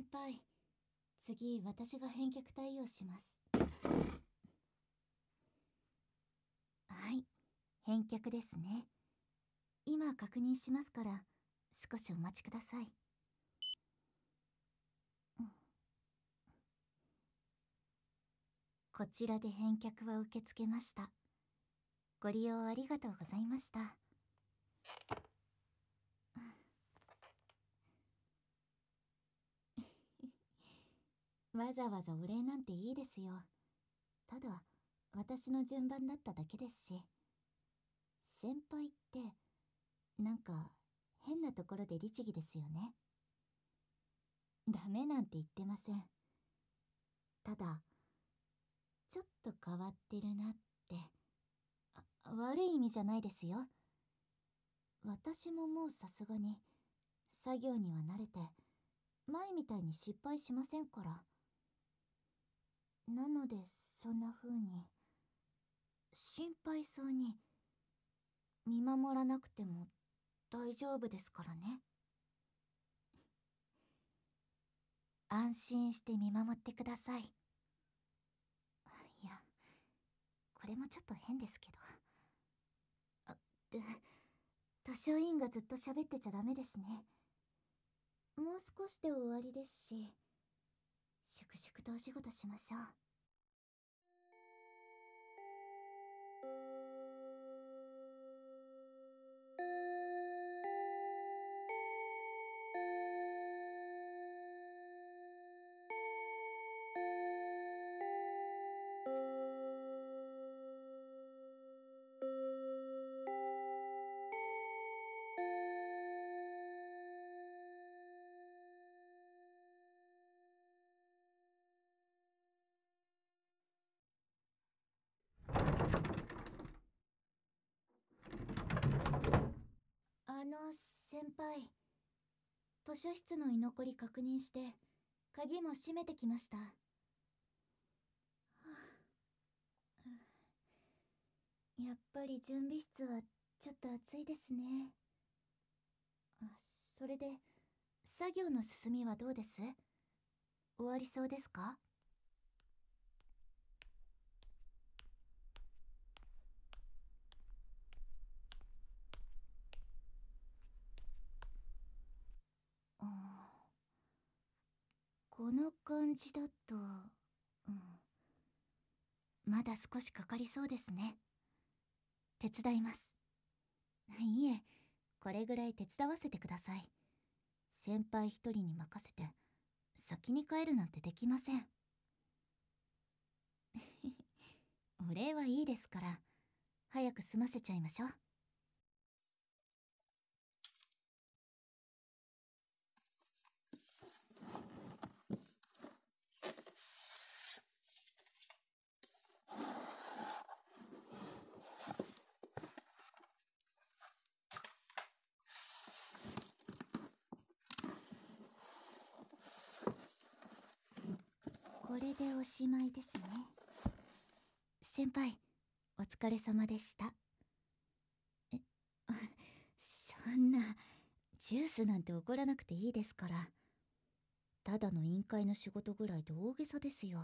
輩、次私が返却対応します。はい、返却ですね。今確認しますから少しお待ちください。こちらで返却は受け付けました。ご利用ありがとうございました。わざわざお礼なんていいですよ。ただ私の順番だっただけですし。先輩ってなんか変なところで律儀ですよね。ダメなんて言ってません。ただちょっと変わってるなって。悪い意味じゃないですよ。私ももうさすがに作業には慣れて前みたいに失敗しませんから。なのでそんな風に心配そうに見守らなくても大丈夫ですからね。安心して見守ってください。いや、これもちょっと変ですけど。で、図書委員がずっと喋ってちゃダメですね。もう少しで終わりですし、粛々とお仕事しましょう。先輩、図書室の居残り確認して鍵も閉めてきました。やっぱり準備室はちょっと暑いですね。それで作業の進みはどうです？終わりそうですか？この感じだと、まだ少しかかりそうですね。手伝います。いえ、これぐらい手伝わせてください。先輩一人に任せて先に帰るなんてできません。お礼はいいですから、早く済ませちゃいましょう。これでおしまいですね。先輩、お疲れ様でした。そんな、ジュースなんて怒らなくていいですから。ただの委員会の仕事ぐらいで大げさですよ。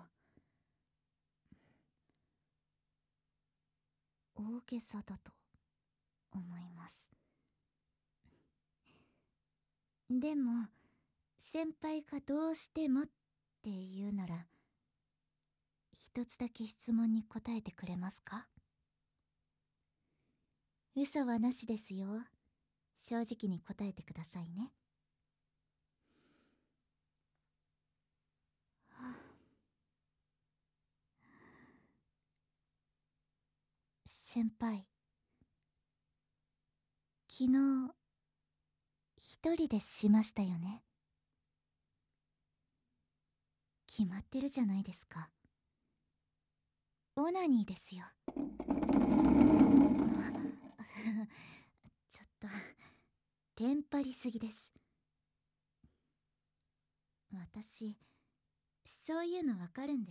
大げさだと思います。でも、先輩がどうしてもって言うなら、一つだけ質問に答えてくれますか？嘘はなしですよ。正直に答えてくださいね。先輩、昨日一人でしましたよね。決まってるじゃないですか。オナニーですよ。ちょっとテンパりすぎです。私そういうのわかるんです。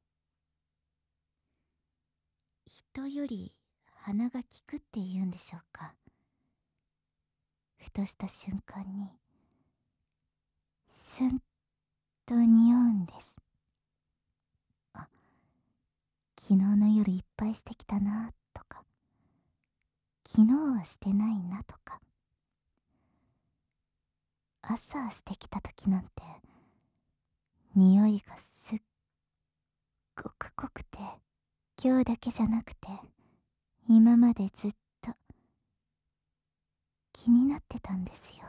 人より鼻が利くって言うんでしょうか。ふとした瞬間にスンと匂うんです。あ、昨日の夜いっぱいしてきたなとか、昨日はしてないなとか、朝してきた時なんて匂いがすっごく濃くて、今日だけじゃなくて今までずっと気になってたんですよ。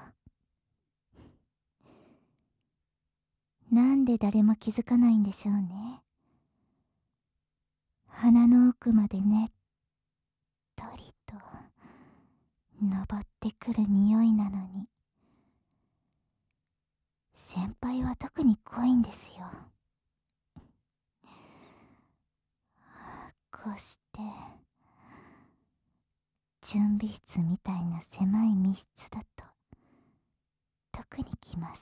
なんで誰も気づかないんでしょうね。鼻の奥までねっとりと登ってくる匂いなのに、先輩は特に濃いんですよ。こうして準備室みたいな狭い密室だと特にきます。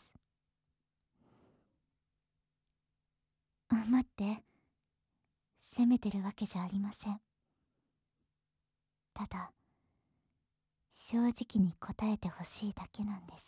待って、責めてるわけじゃありません。ただ正直に答えてほしいだけなんです。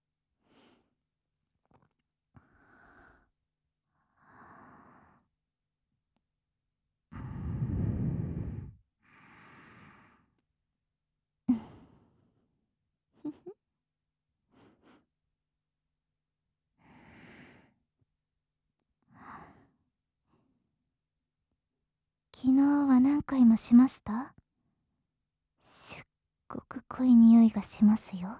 昨日は何回もしました？すっごく濃い匂いがしますよ。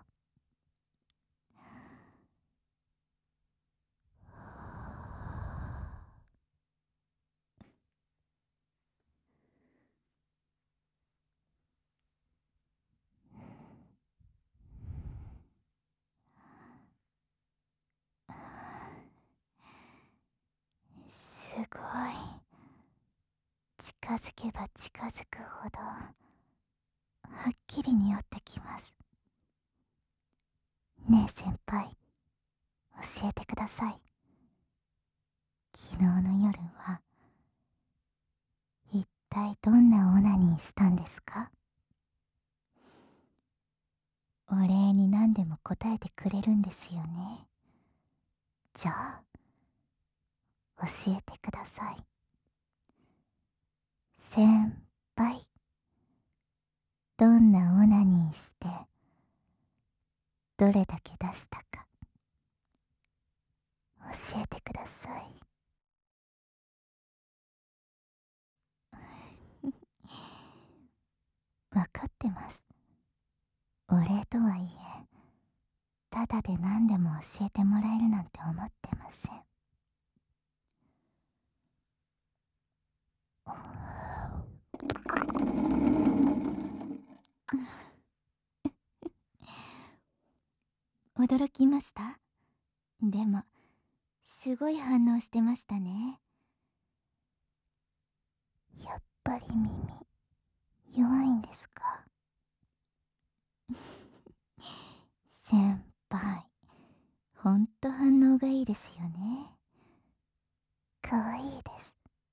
すごい。近づけば近づくほどはっきり匂ってきます。ねえ先輩、教えてください。昨日の夜は一体どんなオナニーしたんですか？お礼に何でも答えてくれるんですよね。じゃあ教えてください。先輩、どんなオナニーしてどれだけ出したか教えてください。わかってます。お礼とはいえ、ただで何でも教えてもらえるなんて思ってません。驚きました？でもすごい反応してましたね。やっぱり耳弱いんですか？先輩、ほんと反応がいいですよね。かわいいです。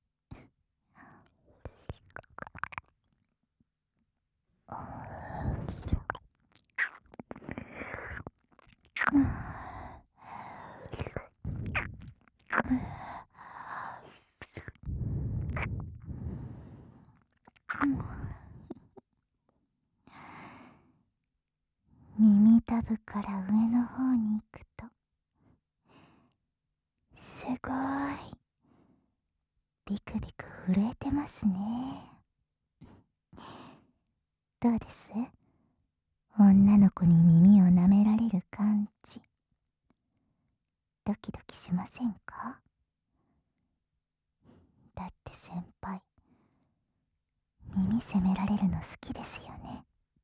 耳たぶから上の方に行くと、すごいビクビク震えてますね。どうです？女の子に耳を舐められる感じ、ドキドキしませんか？だって先輩、耳責められるの好きですよね。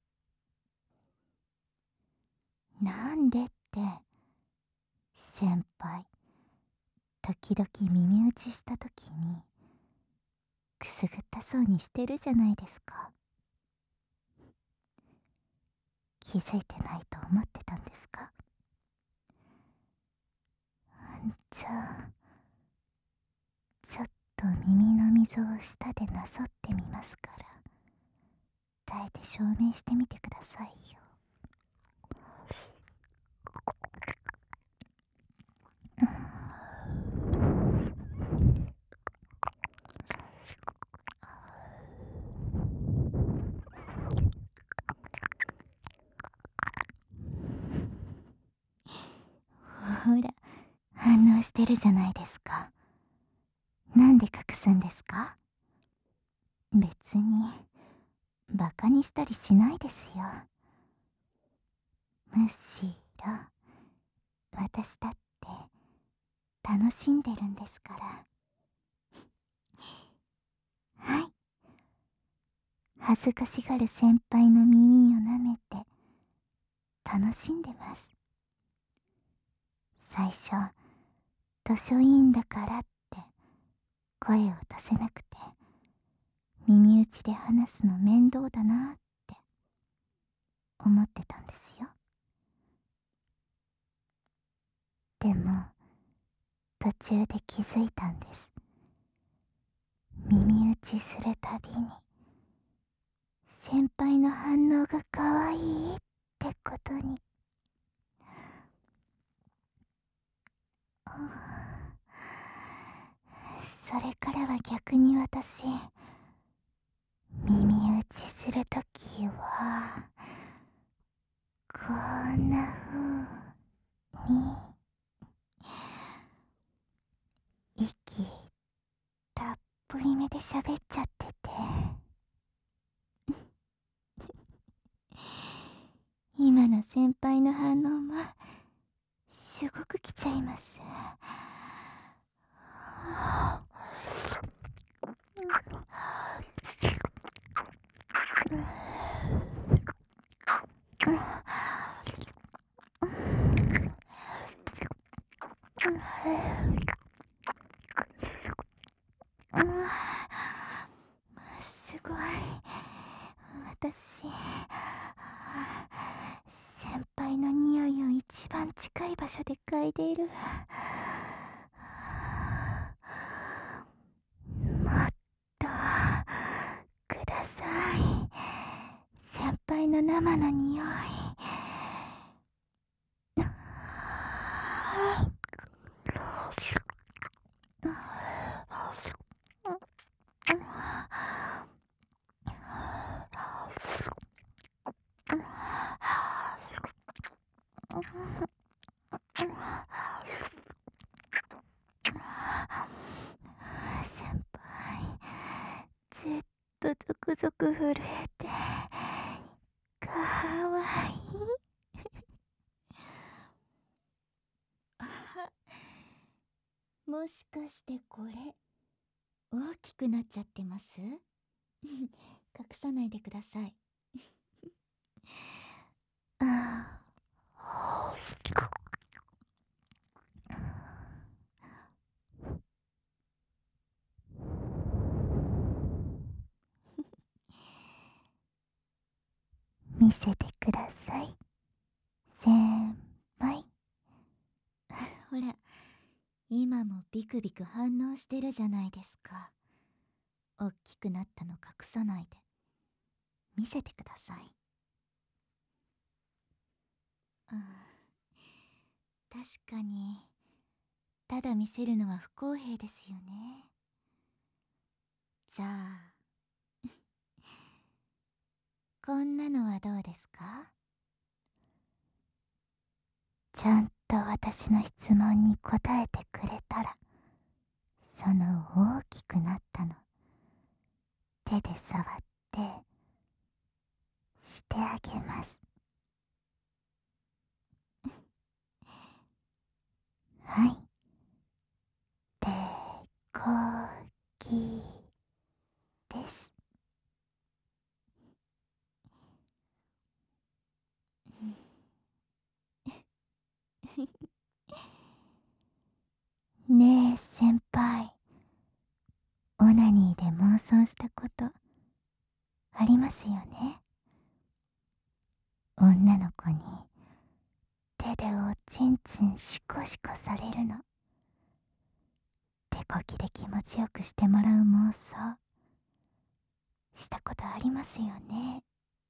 なんでって、先輩、時々耳打ちした時にくすぐったそうにしてるじゃないですか。気づいてないと思ってたんですか？じゃあちょっと耳の溝を舌でなぞってみますから、耐えて証明してみてくださいよ。 してるじゃないですか。なんで隠すんですか？別にバカにしたりしないですよ。むしろ私だって楽しんでるんですから。はい。恥ずかしがる先輩の耳を舐めて楽しんでます。最初図書委員だからって声を出せなくて、耳打ちで話すの面倒だなって思ってたんですよ。でも途中で気づいたんです。耳打ちするたびに先輩の反応が可愛いってことに。それからは逆に私、耳打ちするときはこんな風に息たっぷりめで喋っちゃってて、今の先輩の反応もすごく来ちゃいます。すごい。私、先輩の匂いを一番近い場所で嗅いでいる。もっとください。先輩の生の匂い。先輩、ずっとゾクゾク震えてかわいい。もしかしてこれ大きくなっちゃってます？隠さないでください。ああ。見せてください、先輩。ほら、今もビクビク反応してるじゃないですか。おっきくなったの隠さないで見せてください。確かにただ見せるのは不公平ですよね。じゃあこんなのはどうですか？ちゃんと私の質問に答えてくれたら、その大きくなったの手で触ってしてあげます。はい、手こきです。ねえ先輩、オナニーで妄想したことありますよね？女の子に手でおちんちんシコシコされるの、手こきで気持ちよくしてもらう妄想したことありますよね？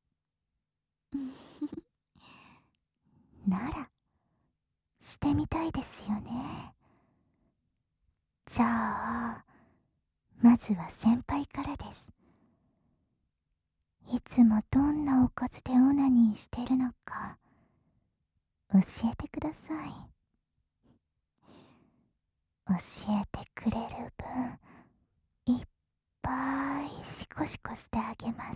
ならしてみたいですよね。じゃあまずは先輩からです。いつもどんなおかずでオナニーしてるのか教えてください。 教えてくれる分、いっぱいシコシコしてあげます。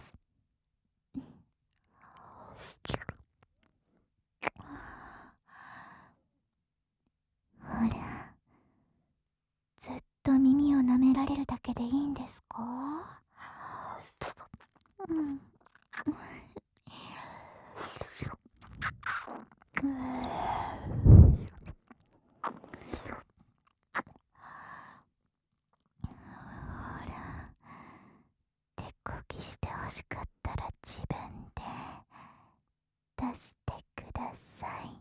ほら、ずっと耳を舐められるだけでいいんですか？うん。ほら、手こぎしてほしかったら自分で出してください。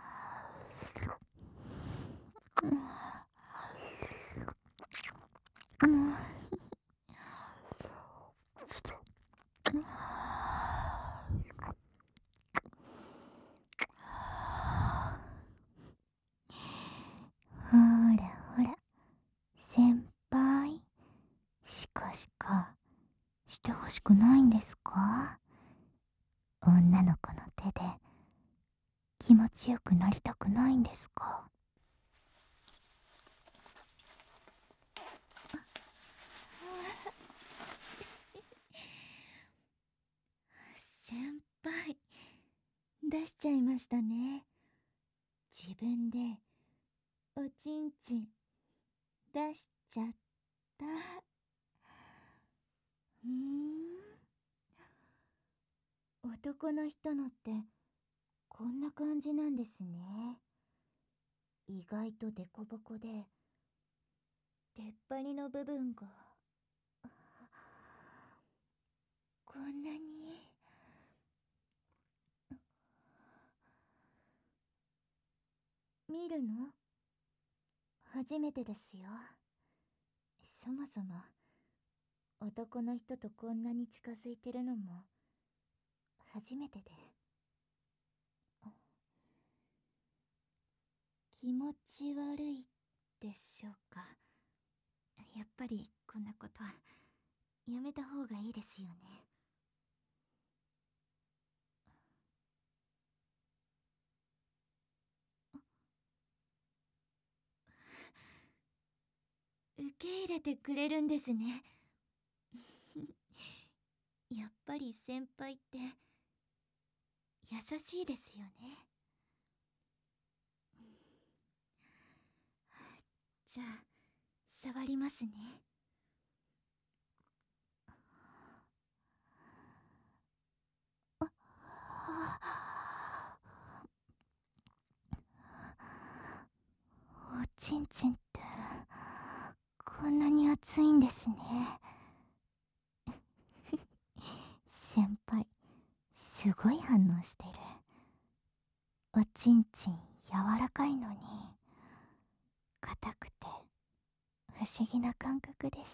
うん。ほらほら、先輩、シコシコしてほしくないんですか？女の子の手で気持ちよくなりたくないんですか？先輩、出しちゃいましたね。自分でおちんちん出しちゃった。男の人のってこんな感じなんですね。意外とデコボコで出っ張りの部分がこんなに。見るの初めてですよ。そもそも男の人とこんなに近づいてるのも初めてで、気持ち悪いでしょうか？やっぱりこんなことやめた方がいいですよね。受け入れてくれるんですね。やっぱり先輩って優しいですよね。じゃあ触りますね。おちんちんってこんなに熱いんですね。先輩、すごい反応してる。おちんちん柔らかいのに硬くて不思議な感覚です。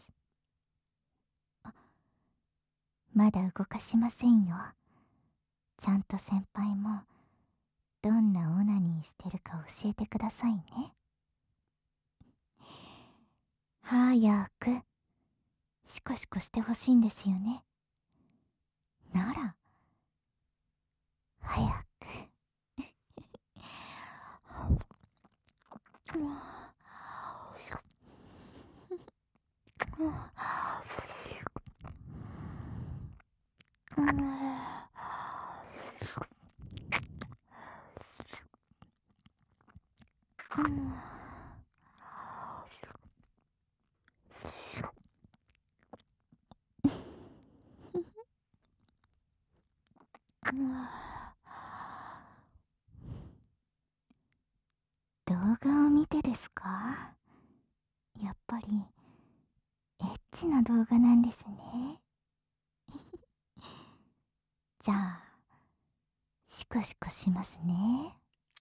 まだ動かしませんよ。ちゃんと先輩もどんなオナニーしてるか教えてくださいね。早くシコシコしてほしいんですよね。なら早く。動画を見てですか？やっぱりエッチな動画なんですね。じゃあシコシコしますね。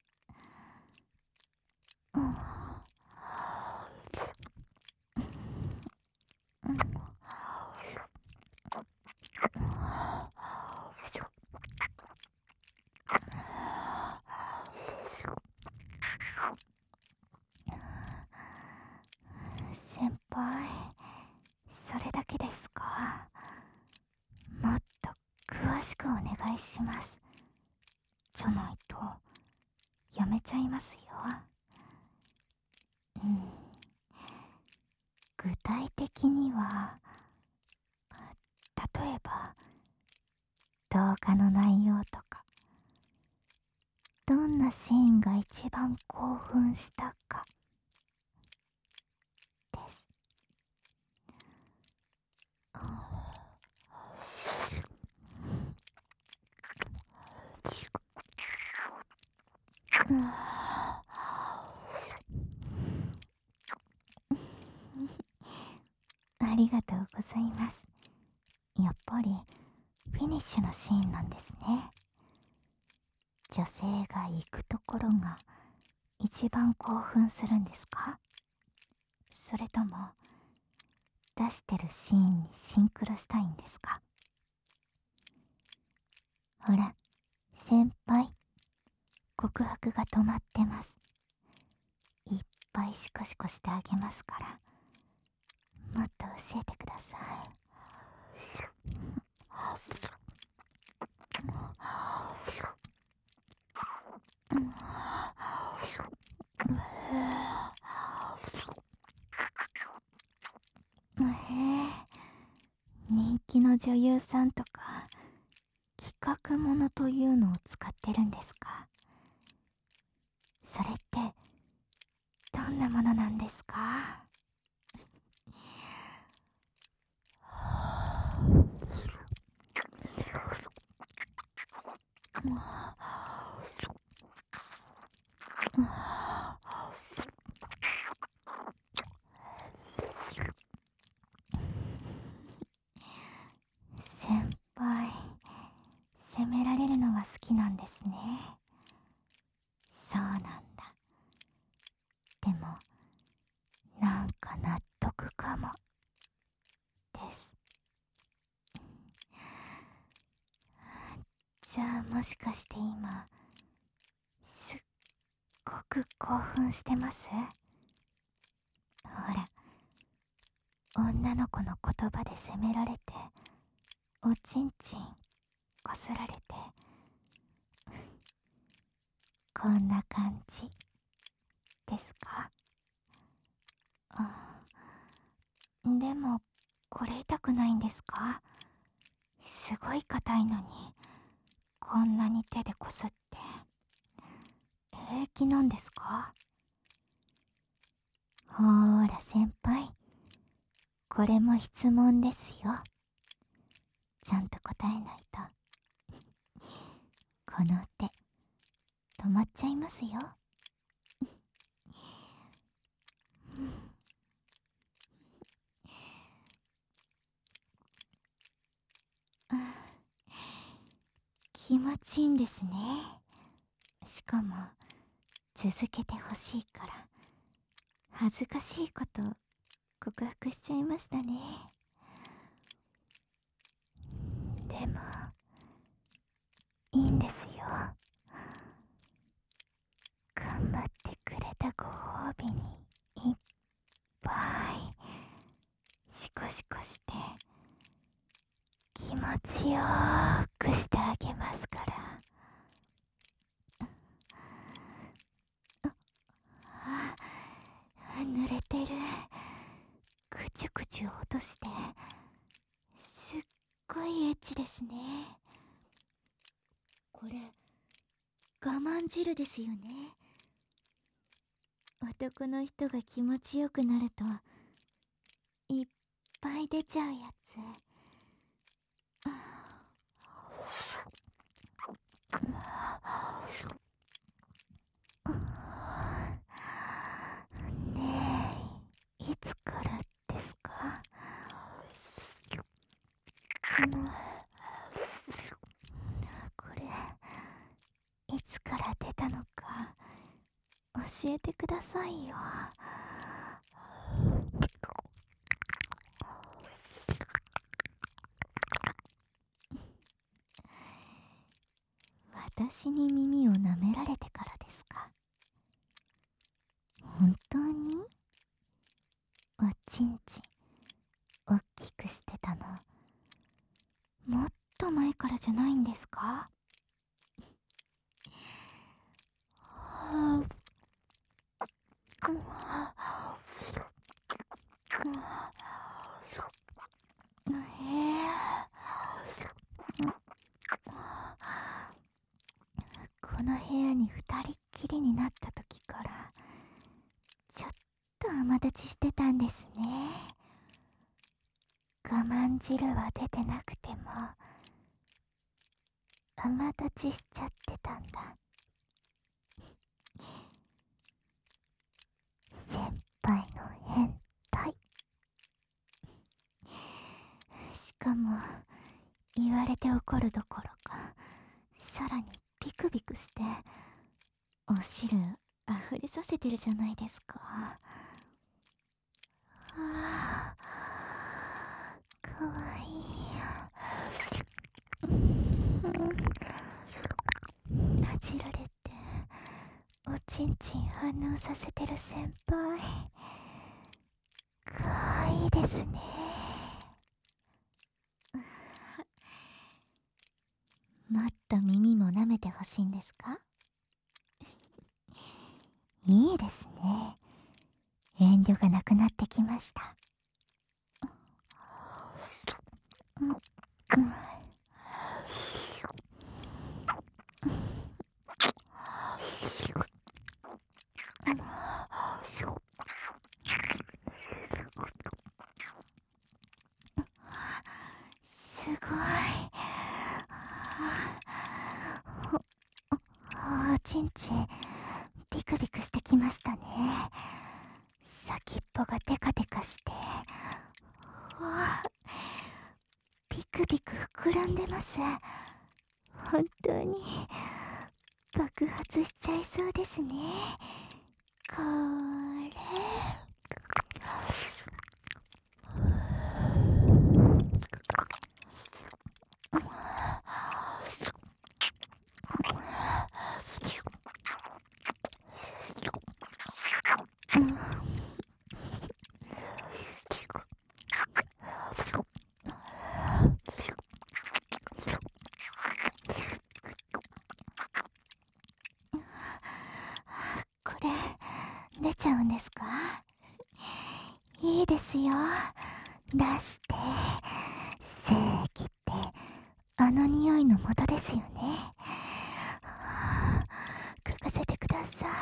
先輩、それだけですか？もっと詳しくお願いします。じゃないとやめちゃいますよ。 具体的には、例えば動画の内容とか、どんなシーンが一番興奮したかです。ありがとうございます。やっぱりフィニッシュのシーンなんですね。女性が行くところが一番興奮するんですか？それとも出してるシーンにシンクロしたいんですか？ほら、先輩、告白が止まってます。いっぱいシコシコしてあげますから、もっと教えてください。人気の女優さんとか企画ものというのを使ってるんですか？それってどんなものなんですか？先輩、責められるのが好きなんですね。そうなんだ。でも、なんか納得かもです。じゃあもしかして今、すっごく興奮してます？ほら、女の子の言葉で責められて、おちんちんこすられて、こんな感じですか？でも、これ痛くないんですか？すごい硬いのに、こんなに手でこすって、平気なんですか？ほーら先輩、これも質問ですよ。ちゃんと答えないと。この手、止まっちゃいますよ。気持ちいいんですね。しかも、続けてほしいから、恥ずかしいこと告白しちゃいましたね。でも、いいんですよ。頑張ってくれたご褒美にいっぱいシコシコして気持ちよーくしてあげますから。濡れてる。くちゅくちゅ落としてすっごいエッチですね。これ我慢汁ですよね。男の人が気持ちよくなるといっぱい出ちゃうやつ。ねえ、いつからですか？これいつから出たのか教えてくださいよ。私に耳を舐められてからですか？本当に？おちんちんおっきくしてたのもっと前からじゃないんですか？ なんですね。我慢汁は出てなくても甘立ちしちゃってたんだ。先輩の変態。しかも言われて怒るどころか、さらにビクビクしてお汁溢れさせてるじゃないですか。ああ、かわいい。なじられておちんちん反応させてる先輩、かわいいですね。もっと耳も舐めてほしいんですか？いいですね。遠慮がなくなってきました。うんうんすごい。おちんちんビクビクしてきましたね。先っぽがテカテカして、ビクビク膨らんでます。本当に爆発しちゃいそうですね。これこれ出ちゃうんですか？いいですよ、出して。精液ってあの匂いの元ですよね。嗅がせてください。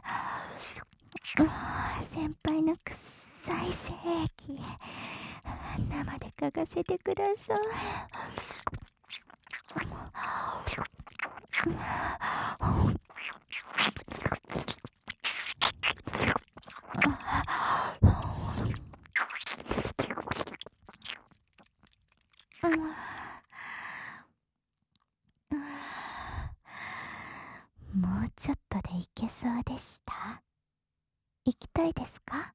先輩の臭い精液、生で嗅がせてください。もうちょっとでいけそうでした。行きたいですか？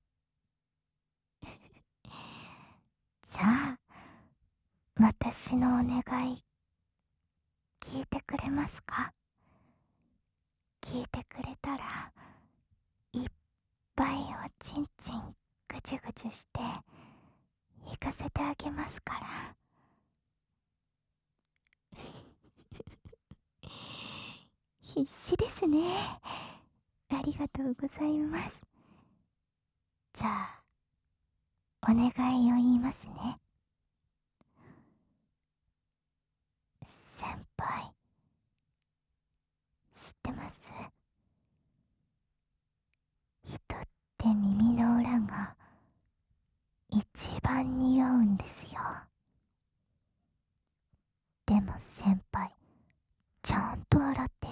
じゃあ私のお願い聞いてくれますか？聞いてくれたらいっぱいおちんちんぐちゅぐちゅして行かせてあげますから。必死ですね。ありがとうございます。じゃあお願いを言いますね。先輩、知ってます？人って耳の裏が一番匂うんですよ。でも先輩、ちゃんと洗ってる。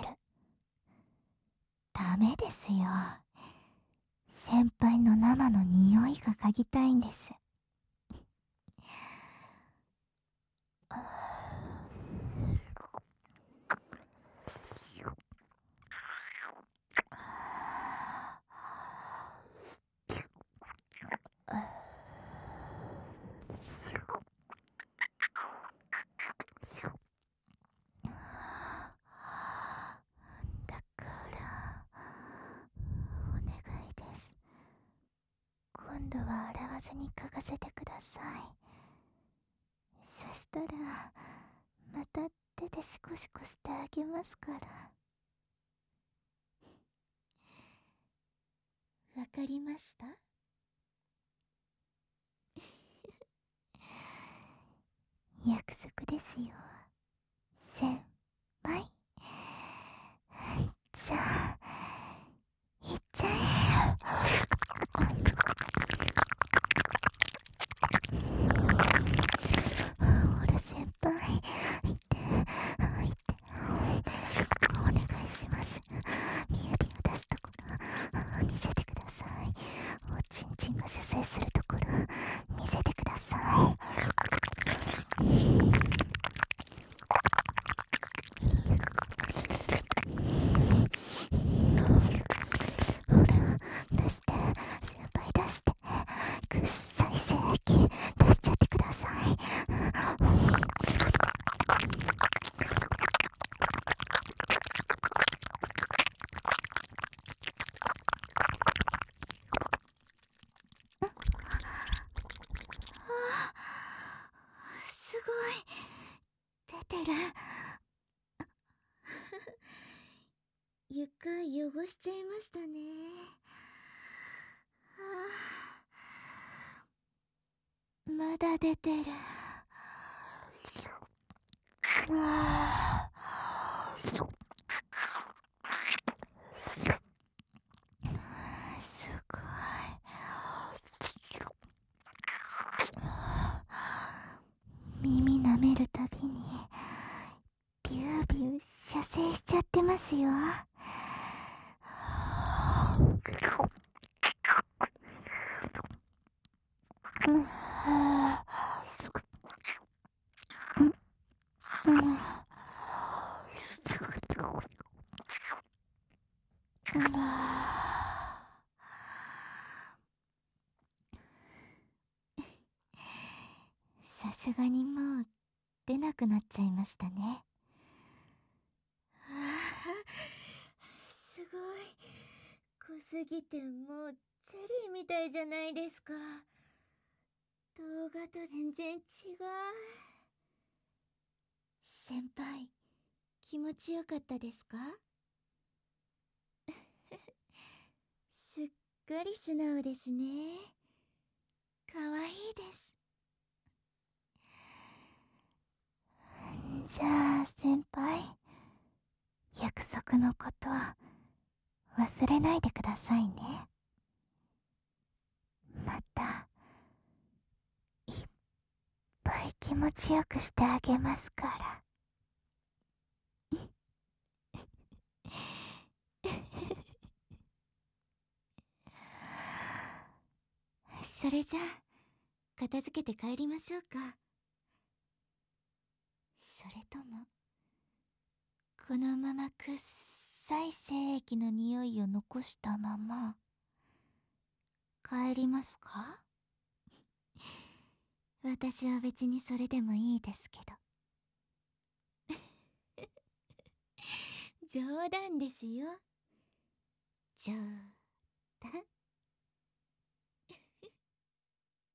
ダメですよ。先輩の生の匂いが嗅ぎたいんです。だからお願いです。今度は洗わずに嗅がせてください。そしたらまた手でシコシコしてあげますから。わかりました？約束ですよ、先輩。じゃあいっちゃえ。 てる。床汚しちゃいましたね。まだ出てる。すごい。耳舐めるたびにビュービュー射精しちゃってますよ。さすがにもう出なくなっちゃいましたね。すごい。濃すぎてもうゼリーみたいじゃないですか。動画と全然違う。先輩、気持ちよかったですか？すっかり素直ですね。かわいいです。じゃあ先輩、約束のことは忘れないでくださいね。またいっぱい気持ちよくしてあげますから。それじゃあ片付けて帰りましょうか。それともこのままくっさい精液の匂いを残したまま帰りますか？私は別にそれでもいいですけど。冗談ですよ。冗談。